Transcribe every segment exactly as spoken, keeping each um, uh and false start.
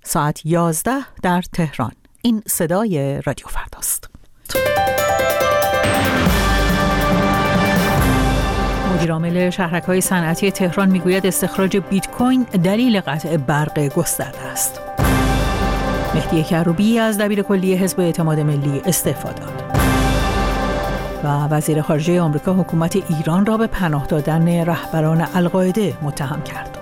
ساعت یازده در تهران. این صدای رادیو فرداست. مدیرعامل شهرک‌های صنعتی تهران میگوید استخراج بیت کوین دلیل قطع برق گسترده است. مهدی کروبی از دبیرکلی حزب اعتماد ملی استعفا داد. و وزیر خارجه آمریکا حکومت ایران را به پناه دادن رهبران القاعده متهم کرد.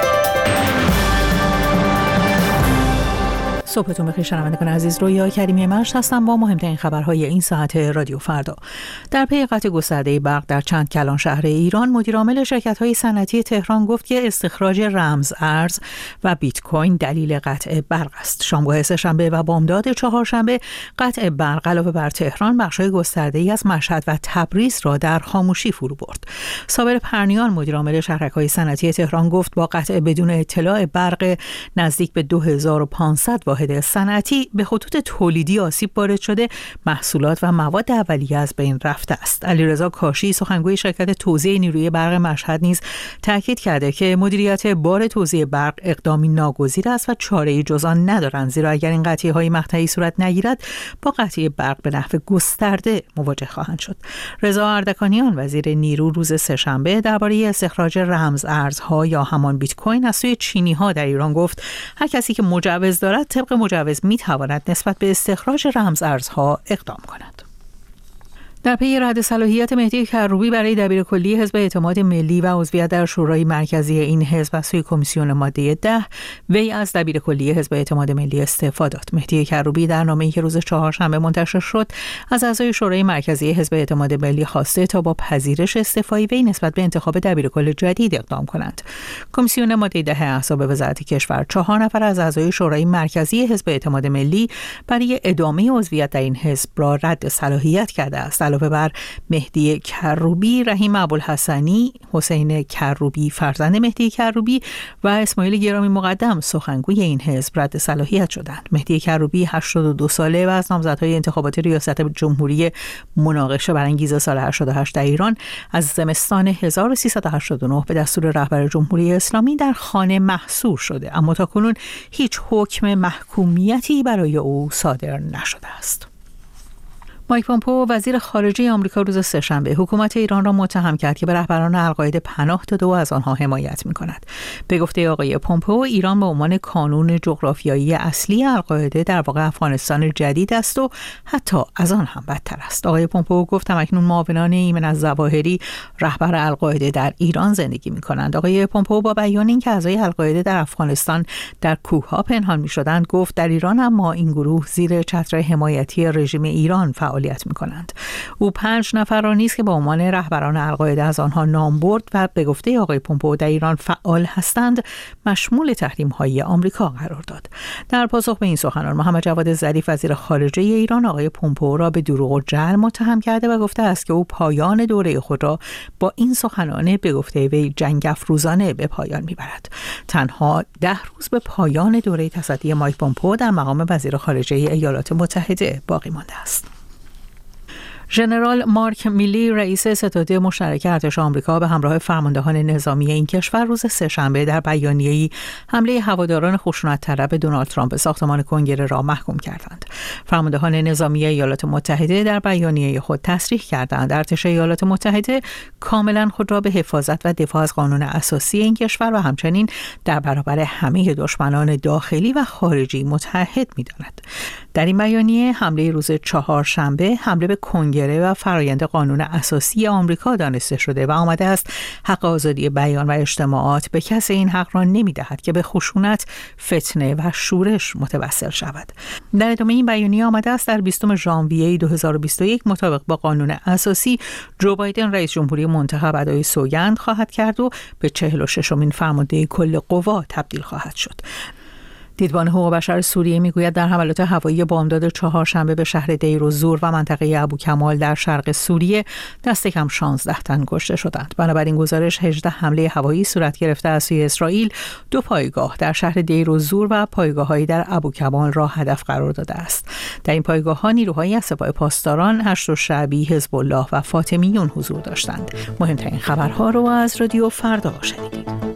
صبحتون بخیر شنوندگان عزیز، رویا کریمی مرش هستم با مهمترین خبرهای این ساعت رادیو فردا. در پی قطع گسترده برق در چند کلان شهر ایران، مدیرعامل شرکت‌های صنعتی تهران گفت که استخراج رمز ارز و بیت کوین دلیل قطع برق است. شامگاه سه‌شنبه و بامداد چهارشنبه قطع برق علاوه بر تهران بخش‌های گسترده‌ای از مشهد و تبریز را در خاموشی فرو برد. صابر پرنیان مدیرعامل شهرک‌های صنعتی تهران گفت با قطع بدون اطلاع برق نزدیک به دو هزار و پانصد واحد صنعتی به خطوط تولیدی آسیب وارد شده، محصولات و مواد اولیه از بین رفته است. علیرضا کاشی سخنگوی شرکت توزیع نیروی برق مشهد نیز تاکید کرده که مدیریت بار توزیع برق اقدامی ناگزیر است و چاره‌ای جز آن ندارند، زیرا اگر این قطعی‌های مقطعی صورت نگیرد با قطعی برق به نحو گسترده مواجه خواهند شد. رضا اردکانیان وزیر نیرو روز سه‌شنبه درباره استخراج رمز ارزها یا همان بیت کوین از سوی چینی‌ها در ایران گفت هر کسی که مجوز دارد طبق مجوز می‌تواند نسبت به استخراج رمز ارزها اقدام کند. در پی رد صلاحیت مهدی کروبی برای دبیرکلی حزب اعتماد ملی و عضویت در شورای مرکزی این حزب از سوی کمیسیون ماده ده، وی از دبیرکلی حزب اعتماد ملی استعفا داد. مهدی کروبی در نامه‌ای که روز چهارشنبه منتشر شد از اعضای شورای مرکزی حزب اعتماد ملی خواسته تا با پذیرش استعفای وی نسبت به انتخاب دبیرکل جدید اقدام کنند. کمیسیون ماده ده احزاب وزارت کشور چهار نفر از اعضای شورای مرکزی حزب اعتماد ملی برای ادامه عضویت در این حزب را رد صلاحیت کرده است. علاوه بر مهدی کروبی، رحیم ابوالحسنی، حسین کروبی فرزند مهدی کروبی و اسماعیل گرامی مقدم سخنگوی این حزب رد صلاحیت شدند. مهدی کروبی هشتاد و دو ساله و از نامزدهای انتخابات ریاست جمهوری مناقشه برانگیز سال هشتاد و هشت در ایران از زمستان هزار و سیصد و هشتاد و نه به دستور رهبر جمهوری اسلامی در خانه محصور شده، اما تاکنون هیچ حکم محکومیتی برای او صادر نشده است. مایک پومپئو وزیر خارجه آمریکا روز سه‌شنبه حکومت ایران را متهم کرد که به رهبران القاعده پناه داده و از آنها حمایت می‌کند. به گفته آقای پومپئو، ایران به عنوان کانون جغرافیایی اصلی القاعده در واقع افغانستان جدید است و حتی از آن هم بدتر است. آقای پومپئو گفت اکنون معاونان ایمن الظواهری رهبر القاعده در ایران زندگی می‌کنند. آقای پومپئو با بیان اینکه اعضای القاعده در افغانستان در کوه‌ها پنهان می‌شدند گفت در ایران اما این گروه زیر چتر حمایتی رژیم ایران فعالیت می‌کنند. او پنج نفر را نیز که به عنوان رهبران القاعده از آنها نام برد و به گفته آقای پومپئو در ایران فعال هستند مشمول تحریم‌های آمریکا قرار داد. در پاسخ به این سخنان، محمد جواد ظریف وزیر خارجه ایران آقای پومپئو را به دروغ و جعل متهم کرده و گفته است که او پایان دوره خود را با این سخنان به گفته وی جنگ افروزانه به پایان می‌برد. تنها ده روز به پایان دوره تصدی مایک پومپئو در مقام وزیر خارجه ایالات متحده باقی مانده است. ژنرال مارک میلی رئیس ستاد مشترک ارتش آمریکا به همراه فرماندهان نظامی این کشور روز سه‌شنبه در بیانیه‌ای حمله هواداران خشونت طلب دونالد ترامپ به ساختمان کنگره را محکوم کردند. فرماندهان نظامی ایالات متحده در بیانیه خود تصریح کردند ارتش ایالات متحده کاملا خود را به حفاظت و دفاع از قانون اساسی این کشور و همچنین در برابر همه دشمنان داخلی و خارجی متحد می‌داند. در این بیانیه حمله روز چهارشنبه حمله به کنگره و فرایند قانون اساسی آمریکا دانسته شده و آمده است حق آزادی بیان و اجتماعات به کسی این حق را نمی‌دهد که به خشونت، فتنه و شورش متوسل شود. در ادامه این بیانیه آمده است در بیستم ژانویه دو هزار و بیست و یک مطابق با قانون اساسی جو بایدن رئیس جمهوری منتخب ادای سوگند خواهد کرد و به چهل و ششمین فرمانده کل قوا تبدیل خواهد شد. دیدبان حقوق بشر سوریه میگوید در حملات هوایی بامداد چهارشنبه به شهر دیر الزور و منطقه ابوکمال در شرق سوریه دست کم شانزده تن کشته شدند. بنابراین گزارش هجده حمله هوایی صورت گرفته از سوی اسرائیل دو پایگاه در شهر دیر الزور و پایگاه‌هایی در ابوکمال را هدف قرار داده است. در این پایگاه‌ها نیروهای از سپاه پاسداران، هشت شعبی، حزب الله و فاطمیون حضور داشتند. مهمترین خبرها رو از رادیو فردا شنیدید.